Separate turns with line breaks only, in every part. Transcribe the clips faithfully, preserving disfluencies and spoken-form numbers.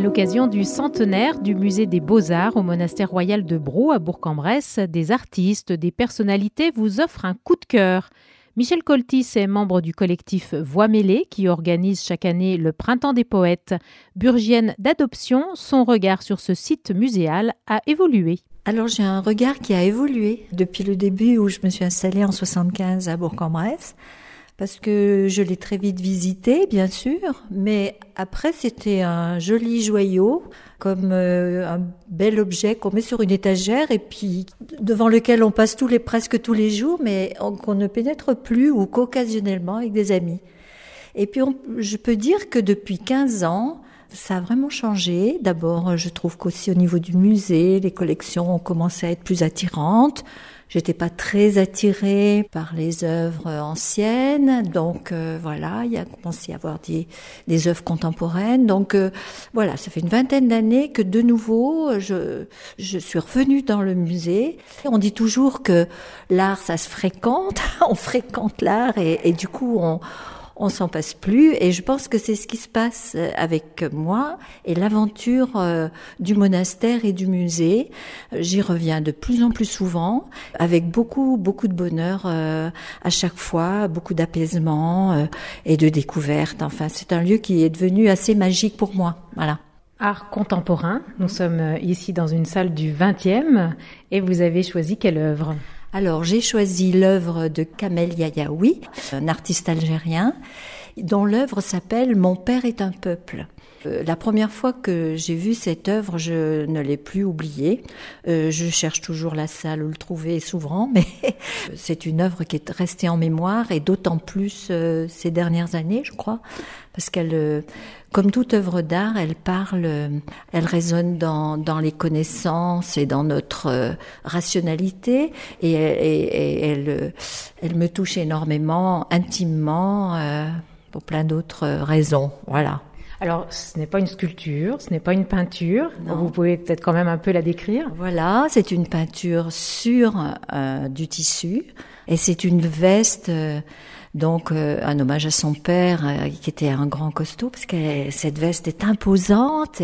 l'occasion du centenaire du musée des Beaux-Arts au monastère royal de Brou à Bourg-en-Bresse, des artistes, des personnalités vous offrent un coup de cœur. Michel Coltis est membre du collectif Voix mêlées qui organise chaque année le Printemps des poètes. Burgienne d'adoption, son regard sur ce site muséal a évolué.
Alors j'ai un regard qui a évolué depuis le début où je me suis installée en soixante-quinze à Bourg-en-Bresse. Parce que je l'ai très vite visité, bien sûr, mais après c'était un joli joyau, comme euh, un bel objet qu'on met sur une étagère et puis devant lequel on passe tous les, presque tous les jours, mais on, qu'on ne pénètre plus ou qu'occasionnellement avec des amis. Et puis on, je peux dire que depuis quinze ans, ça a vraiment changé. D'abord, je trouve qu'aussi au niveau du musée, les collections ont commencé à être plus attirantes. J'étais pas très attirée par les œuvres anciennes, donc euh, voilà, il y a commencé à y avoir des, des œuvres contemporaines. Donc euh, voilà, ça fait une vingtaine d'années que de nouveau, je, je suis revenue dans le musée. On dit toujours que l'art, ça se fréquente, on fréquente l'art et, et du coup, on on s'en passe plus, et je pense que c'est ce qui se passe avec moi et l'aventure euh, du monastère et du musée. J'y reviens de plus en plus souvent, avec beaucoup, beaucoup de bonheur euh, à chaque fois, beaucoup d'apaisement euh, et de découverte. Enfin, c'est un lieu qui est devenu assez magique pour moi. Voilà.
Art contemporain, nous sommes ici dans une salle du vingtième et vous avez choisi quelle œuvre ?
Alors, j'ai choisi l'œuvre de Kamel Yayaoui, un artiste algérien, dont l'œuvre s'appelle « Mon père est un peuple ». Euh, la première fois que j'ai vu cette œuvre, je ne l'ai plus oubliée. Euh, je cherche toujours la salle où le trouver souvent, mais c'est une œuvre qui est restée en mémoire, et d'autant plus euh, ces dernières années, je crois, parce qu'elle, euh, comme toute œuvre d'art, elle parle, euh, elle résonne dans, dans les connaissances et dans notre euh, rationalité, et, et, et elle, euh, elle me touche énormément, intimement, euh, pour plein d'autres raisons. Voilà.
Alors, ce n'est pas une sculpture, ce n'est pas une peinture.
Non.
Vous pouvez peut-être quand même un peu la décrire.
Voilà, c'est une peinture sur euh, du tissu, et c'est une veste, euh, donc euh, un hommage à son père, euh, qui était un grand costaud, parce que cette veste est imposante.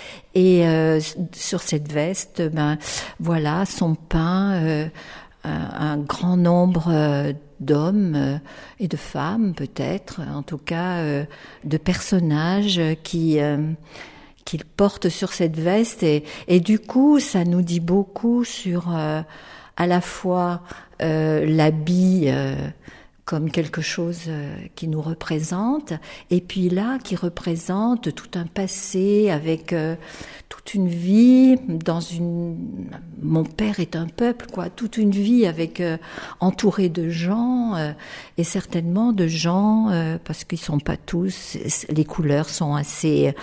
Et euh, sur cette veste, ben voilà, sont peints euh, un, un grand nombre euh, d'hommes euh, et de femmes, peut-être, en tout cas euh, de personnages qui euh, qu'il porte sur cette veste, et, et du coup ça nous dit beaucoup sur euh, à la fois euh, l'habit euh, comme quelque chose euh, qui nous représente, et puis là qui représente tout un passé avec euh, toute une vie dans une... Mon père est un peuple, quoi, toute une vie avec euh, entouré de gens euh, et certainement de gens euh, parce qu'ils sont pas tous. Les couleurs sont assez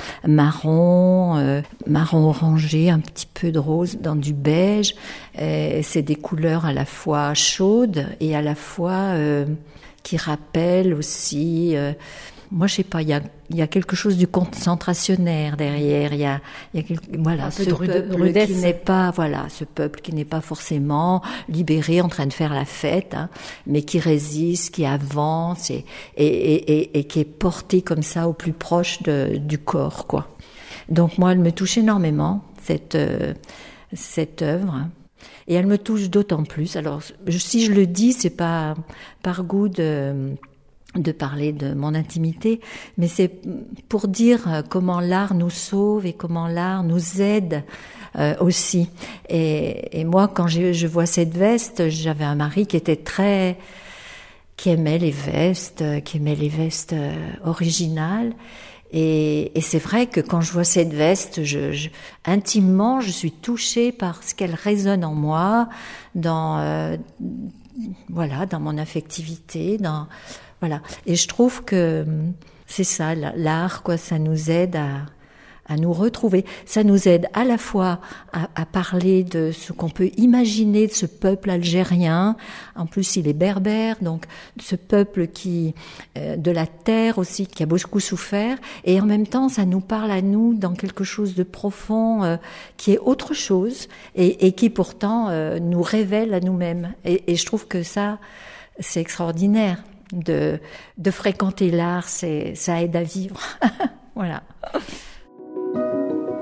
marron, euh, marron orangé, un petit peu de rose dans du beige. Et c'est des couleurs à la fois chaudes et à la fois euh, qui rappellent aussi. Euh, Moi, je sais pas, il y a, il y a quelque chose du concentrationnaire derrière. Il y a, il y a quelque, voilà,
un peu
ce
de
peuple
rudesse.
qui n'est pas, voilà, ce peuple qui n'est pas forcément libéré, en train de faire la fête, hein, mais qui résiste, qui avance et, et, et, et, et qui est porté comme ça au plus proche de, du corps, quoi. Donc moi, elle me touche énormément, cette, euh, cette œuvre. Et elle me touche d'autant plus. Alors, si je le dis, c'est pas par goût de, de parler de mon intimité, mais c'est pour dire comment l'art nous sauve et comment l'art nous aide euh, aussi. Et, et moi, quand je, je vois cette veste, j'avais un mari qui était très, qui aimait les vestes, qui aimait les vestes euh, originales. Et, et c'est vrai que quand je vois cette veste, je, je, intimement, je suis touchée par ce qu'elle résonne en moi, dans, euh, voilà, dans mon affectivité, dans, voilà. Et je trouve que c'est ça, l'art, quoi, ça nous aide à, à nous retrouver. Ça nous aide à la fois à, à parler de ce qu'on peut imaginer de ce peuple algérien. En plus, il est berbère, donc ce peuple qui, euh, de la terre aussi, qui a beaucoup souffert. Et en même temps, ça nous parle à nous dans quelque chose de profond, euh, qui est autre chose et, et qui pourtant euh, nous révèle à nous-mêmes. Et, et je trouve que ça, c'est extraordinaire. De, de fréquenter l'art, c'est, ça aide à vivre. Voilà.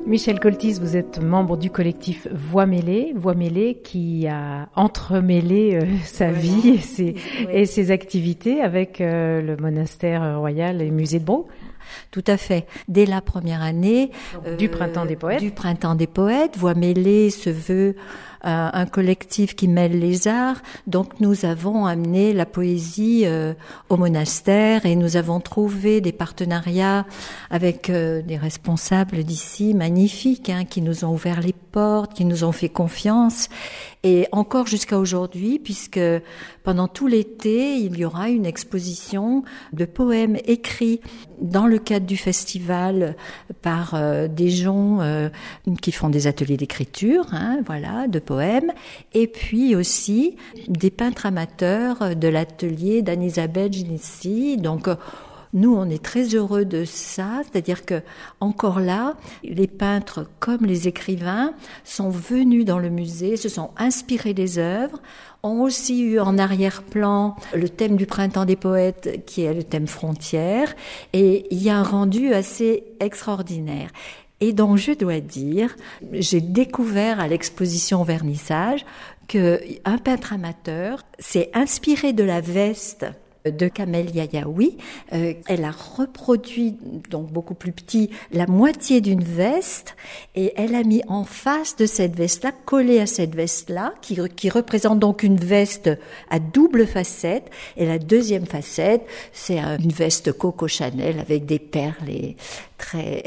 Michel Coltis, vous êtes membre du collectif Voix mêlée, Voix mêlée qui a entremêlé euh, sa voilà. vie et ses, oui. et ses activités avec euh, le monastère royal et le musée de Brou.
Tout à fait. Dès la première année
euh, du Printemps des Poètes.
Du Printemps des Poètes, Voix mêlée se veut euh, un collectif qui mêle les arts. Donc nous avons amené la poésie euh, au monastère et nous avons trouvé des partenariats avec euh, des responsables d'ici magnifiques, hein, qui nous ont ouvert les portes, qui nous ont fait confiance. Et encore jusqu'à aujourd'hui, puisque pendant tout l'été, il y aura une exposition de poèmes écrits dans le cadre du festival par euh, des gens euh, qui font des ateliers d'écriture, hein, voilà, de poèmes, et puis aussi des peintres amateurs de l'atelier d'Anne-Isabelle Ginessi. Donc, nous, on est très heureux de ça, c'est-à-dire que encore là, les peintres comme les écrivains sont venus dans le musée, se sont inspirés des œuvres, ont aussi eu en arrière-plan le thème du Printemps des Poètes, qui est le thème frontière, et il y a un rendu assez extraordinaire. Et donc, je dois dire, j'ai découvert à l'exposition vernissage qu'un peintre amateur s'est inspiré de la veste de Kamel Yayaoui. Euh, elle a reproduit, donc beaucoup plus petit, la moitié d'une veste et elle a mis en face de cette veste-là, collée à cette veste-là, qui, qui représente donc une veste à double facette. Et la deuxième facette, c'est une veste Coco Chanel avec des perles et très...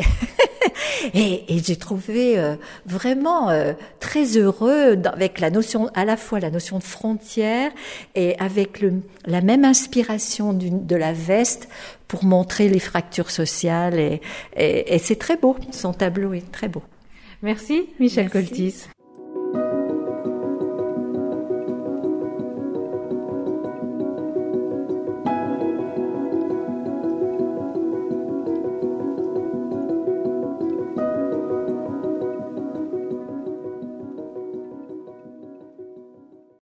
et, et j'ai trouvé euh, vraiment euh, très heureux avec la notion, à la fois la notion de frontière et avec le, la même inspiration d'une, de la veste pour montrer les fractures sociales et, et, et c'est très beau, son tableau est très beau.
Merci Michel
Merci.
Coltis.